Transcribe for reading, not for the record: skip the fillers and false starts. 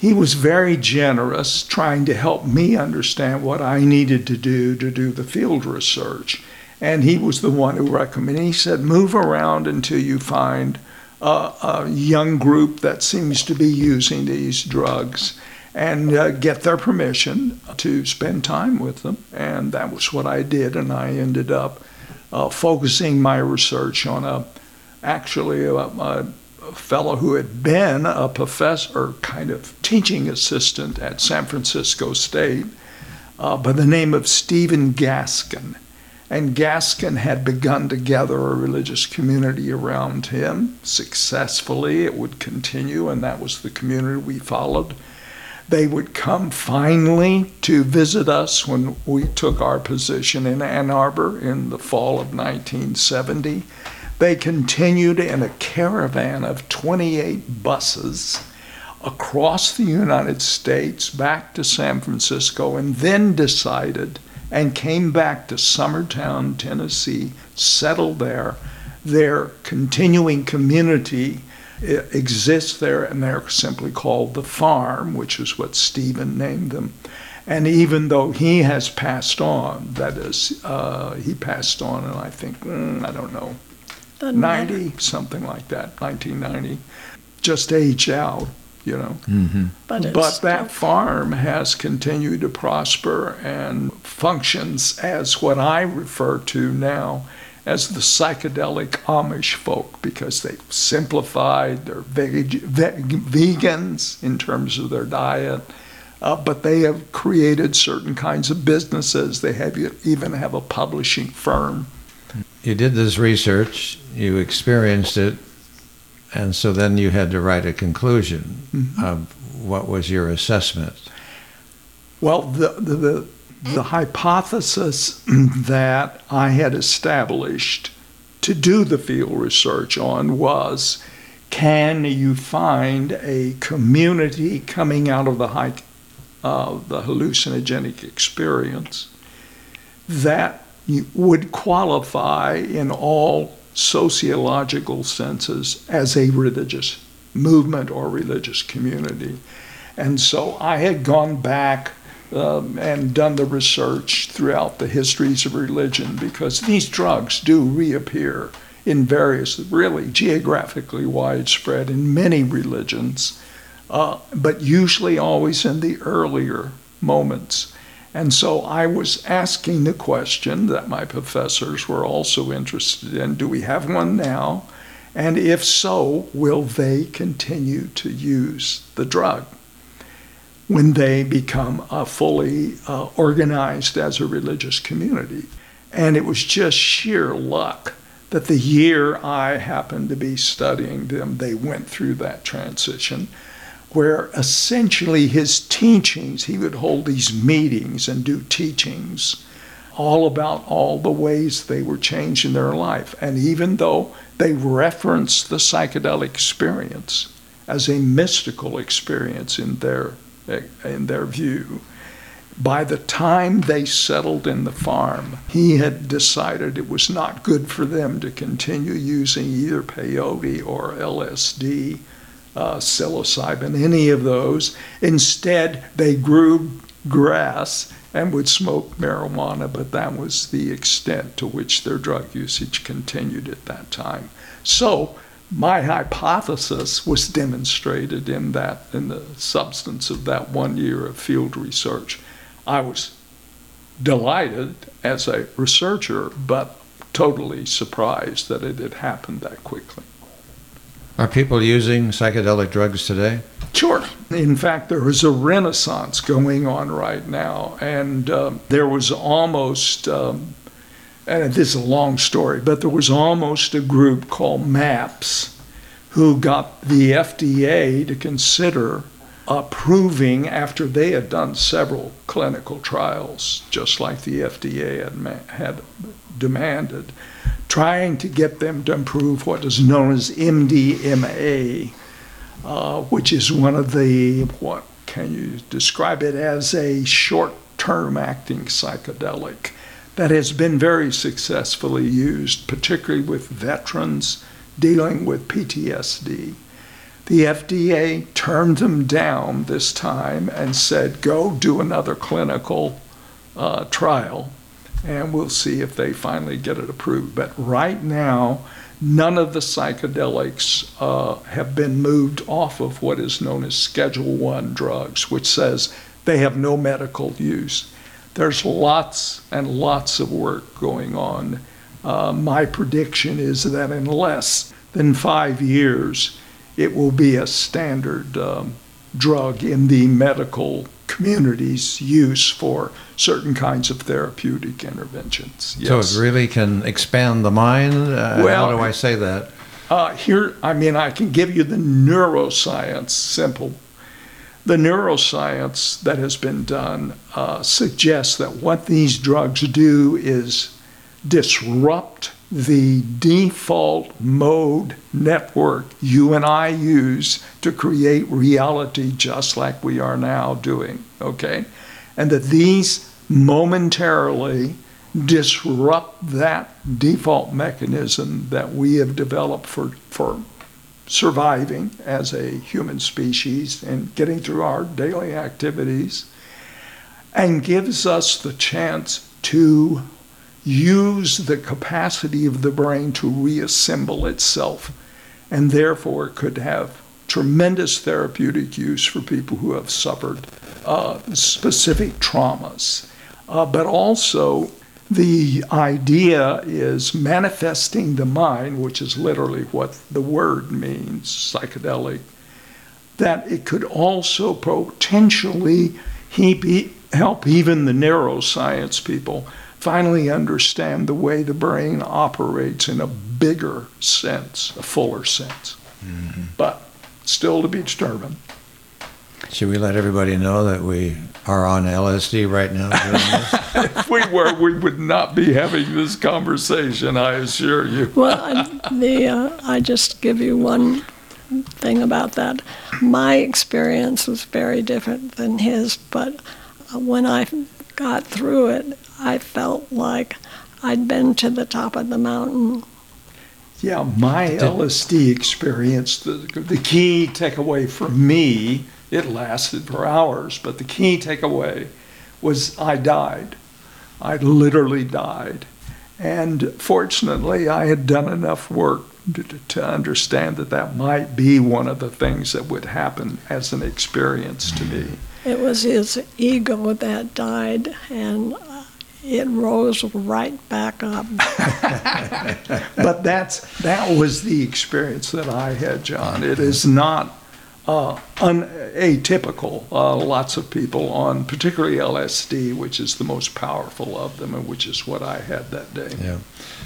he was very generous, trying to help me understand what I needed to do the field research. And he was the one who recommended. He said, move around until you find a young group that seems to be using these drugs and get their permission to spend time with them. And that was what I did. And I ended up focusing my research on a fellow who had been a professor, kind of teaching assistant at San Francisco State by the name of Stephen Gaskin. And Gaskin had begun to gather a religious community around him successfully. It would continue, and that was the community we followed. They would come finally to visit us when we took our position in Ann Arbor in the fall of 1970. They continued in a caravan of 28 buses across the United States back to San Francisco, and then decided and came back to Summertown, Tennessee, settled there. Their continuing community exists there, and they're simply called The Farm, which is what Stephen named them. And even though he has passed on, that is, he passed on in, I think, 90, something like that, 1990, just aged out, you know. Mm-hmm. But that farm has continued to prosper and functions as what I refer to now as the psychedelic Amish folk, because they've simplified, they're vegans in terms of their diet, but they have created certain kinds of businesses. They even have a publishing firm. You did this research, you experienced it, and so then you had to write a conclusion. Mm-hmm. What was your assessment? Well, the hypothesis that I had established to do the field research on was, can you find a community coming out of the hallucinogenic experience that would qualify in all sociological senses as a religious movement or religious community? And so I had gone back and done the research throughout the histories of religion, because these drugs do reappear in various, really geographically widespread in many religions, but usually always in the earlier moments. And so I was asking the question that my professors were also interested in: do we have one now? And if so, will they continue to use the drug when they become fully organized as a religious community? And it was just sheer luck that the year I happened to be studying them, they went through that transition, where essentially his teachings, he would hold these meetings and do teachings all about all the ways they were changing their life. And even though they referenced the psychedelic experience as a mystical experience in their view, by the time they settled in the farm, he had decided it was not good for them to continue using either peyote or LSD, psilocybin, any of those. Instead, they grew grass and would smoke marijuana, but that was the extent to which their drug usage continued at that time. So my hypothesis was demonstrated in the substance of that 1 year of field research. I was delighted as a researcher, but totally surprised that it had happened that quickly. Are people using psychedelic drugs today? Sure. In fact, there is a renaissance going on right now, and there was almost, and this is a long story, but there was almost a group called MAPS who got the FDA to consider approving, after they had done several clinical trials, just like the FDA had demanded, trying to get them to approve what is known as MDMA, which is one of the, what can you describe it as, a short-term acting psychedelic that has been very successfully used, particularly with veterans dealing with PTSD. The FDA turned them down this time and said, go do another clinical trial, and we'll see if they finally get it approved. But right now, none of the psychedelics have been moved off of what is known as Schedule I drugs, which says they have no medical use. There's lots and lots of work going on. My prediction is that in less than 5 years, it will be a standard drug in the medical community's use for certain kinds of therapeutic interventions. Yes. So it really can expand the mind? Well, how do I say that? I can give you the neuroscience, simple. The neuroscience that has been done suggests that what these drugs do is disrupt the default mode network you and I use to create reality just like we are now doing, okay? And that these momentarily disrupt that default mechanism that we have developed for surviving as a human species and getting through our daily activities, and gives us the chance to use the capacity of the brain to reassemble itself, and therefore could have tremendous therapeutic use for people who have suffered specific traumas. But also, the idea is manifesting the mind, which is literally what the word means, psychedelic, that it could also potentially help even the neuroscience people finally understand the way the brain operates in a bigger sense, a fuller sense. Mm-hmm. But still to be determined. Should we let everybody know that we are on LSD right now doing this? If we were, we would not be having this conversation, I assure you. Well, I just give you one thing about that. My experience was very different than his, but when I got through it, I felt like I'd been to the top of the mountain. Yeah, my LSD experience, the key takeaway for me, it lasted for hours, but the key takeaway was I died. I literally died. And fortunately, I had done enough work to understand that that might be one of the things that would happen as an experience to me. It was his ego that died, and it rose right back up. But that was the experience that I had, John. It is not atypical. Lots of people on particularly LSD, which is the most powerful of them, and which is what I had that day. Yeah.